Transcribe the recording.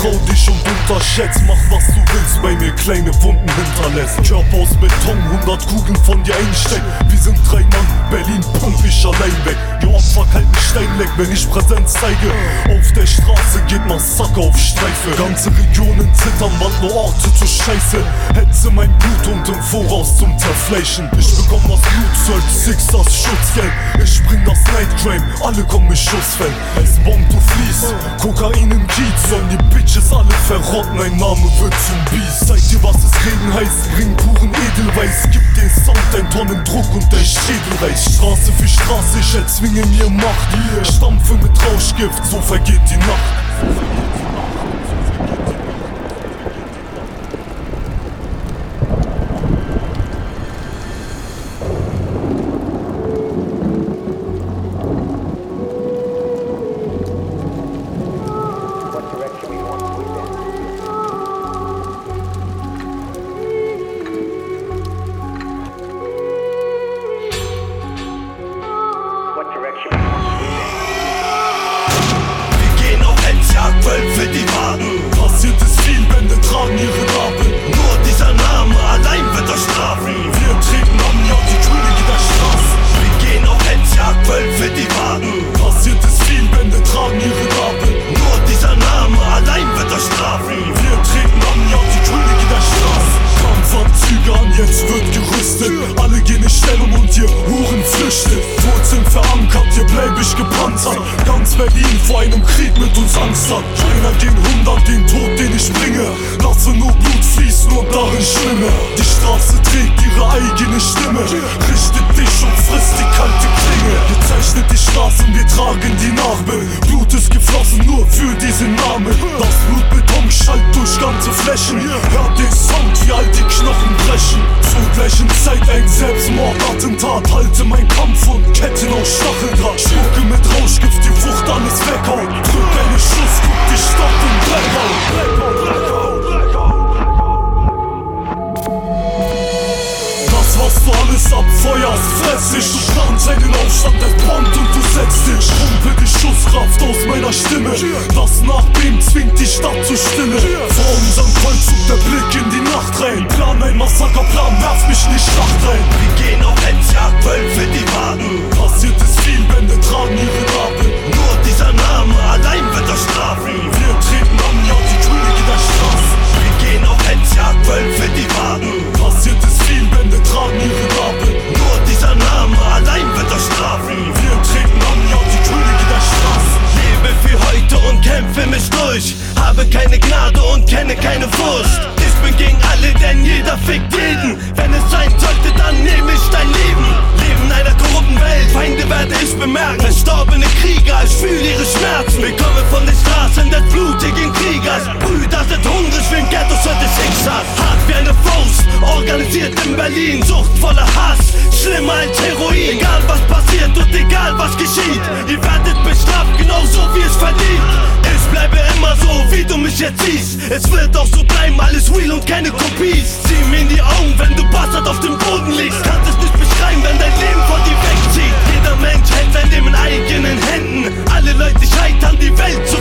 Trau dich und unterschätzt, mach was du willst, bei mir kleine Wunden hinterlässt. Körper aus Beton, 100 Kugeln von dir einstecken. Wir sind 3 Mann, Berlin pump ich allein weg. Die Opfer kalten Stein leck, wenn ich Präsenz zeige. Auf der Straße geht Massaker auf Streife. Ganze Regionen zittern, Mann, nur Orte zur Scheiße. Hetze mein Blut und im Voraus zum Zerfleischen. Ich bekomm das Blutzeug, Sixers Schutzgeld. Ich bring das Nightcrime, alle kommen mit Schussfeld. Es bombt, du fließt, Kokain im Kiez. Sollen die Bitches alle verrotten, ein Name wird zum Biest. Zeig dir, was es Regen heißt, bring puren Edelweiß. Gib den Sound, ein Tonnen Druck und der Schädel reißt. Straße für Straße, ich erzwinge mir Macht. Stampfe mit Rauschgift, so vergeht die Nacht. Wölfe, die warten. Passiert ist viel, Bände tragen ihre Narben. Nur dieser Name allein wird euch strafen. Wir treten an, ja, die Könige der Straßen. Wir gehen auf Hetzjagd, Wölfe, die warten. Passiert ist viel, Bände tragen ihre Narben. Nur dieser Name allein wird euch strafen. Wir treten an, ja, die Könige der Straßen. Kampfanzüge an, jetzt wird gerüstet. Alle gehen in Stellung und ihr Huren flüchtet. Wurzeln verankert, hier bleib ich gepanzert. Ganz Berlin vor einem Krieg mit uns Angst hat. Einer gegen 100, den Tod, den ich bringe. Lasse nur Blut fließen und darin schwimme. Die Straße trägt ihre eigene Stimme. Richtet dich und frisst die kalte Klinge. Ihr zeichnet die Straßen, wir tragen die Narben. Blut ist geflossen nur für diesen Namen. Das Blutbeton schallt durch ganze Flächen. Hört den Sound, wie all die Knochen brechen. Zur gleichen Zeit ein Selbstmordattentat. Halte mein Kampf und Ketten aus Stacheldraht. Schmucke mit Rauschgift, die Wucht alles weghaut. Drück einen Schuss, guck dich stopp und Blackout. Das, was du alles abfeuerst, fress ich. Du planst einen Aufstand, der kommt und du setzt dich. Pumpe die Schusskraft aus meiner Stimme. Das Nachbeben zwingt die Stadt zur Stille. Vor unserem Kreuzzug der Blick in die Nacht rein. Plan ein Massakerplan, werf mich in die Schlacht rein. Wir gehen auf Hetzjagd, Wölfe, die warten. Passiert ist viel, Bände tragen ihre Narben. Nur dieser Name allein wird euch strafen. Wir treten an, ja, die Könige der Straßen. Wir gehen auf Hetzjagd, Wölfe, die warten. Passiert ist viel, Bände tragen ihre Narben. Nur dieser Name allein wird euch strafen. Wir treten an, ja, die Könige der Straßen. Lebe für heute und kämpfe mich durch. Habe keine Gnade und kenne keine Furcht. Ich bin gegen alle, denn jeder fickt jeden. Wenn es sein sollte, dann nehme ich dein Leben. Leben in einer korrupten Welt, Feinde werde ich bemerken. Verstorbene Krieger, ich fühle ihre Schmerzen. Wir kommen von den Straßen des blutigen Kriegers. Brüder sind hungrig wie im Ghetto des Schicksals. Hart wie eine Faust, organisiert in Berlin. Sucht voller Hass, schlimmer als Heroin. Egal was passiert und egal was geschieht, ihr werdet bestraft, genauso wie es verdient. Ich bleibe immer so, wie du mich jetzt siehst. Es wird auch so bleiben, alles real und keine Kopies. Sieh mir in die Augen, wenn du Bastard auf dem Boden liegst. Kannst es nicht beschreiben, wenn dein Leben von dir wegzieht. Jeder Mensch hält sein Leben in eigenen Händen. Alle Leute scheitern, die Welt zu